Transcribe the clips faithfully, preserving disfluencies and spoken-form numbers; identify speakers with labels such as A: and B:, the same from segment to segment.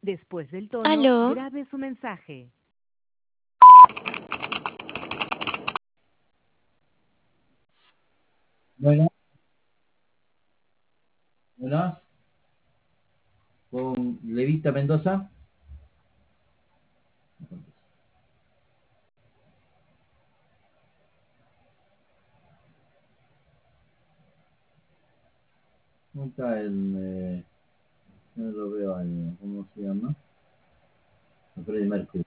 A: Después del tono,
B: Aló.
A: grabe su mensaje.
C: Bueno, buenas. Con Levita Mendoza. ¿Cómo está el... Eh, no lo veo al... ¿Cómo se llama? El Freddie Mercury.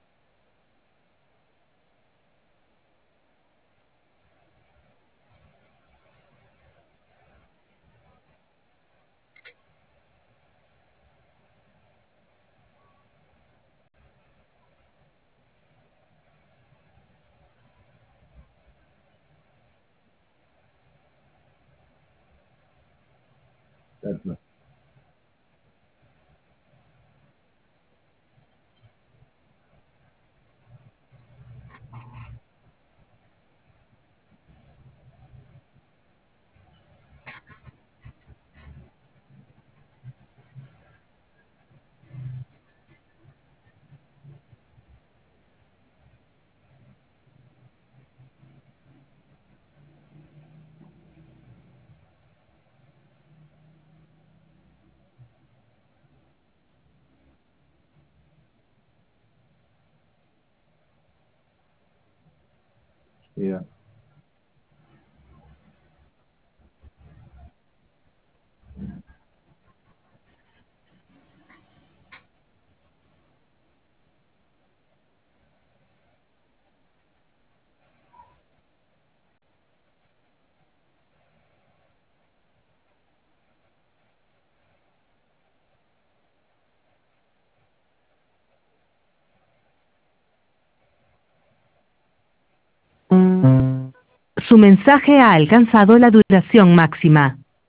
C: Perfecto. Siga.
A: Su mensaje ha alcanzado la duración máxima.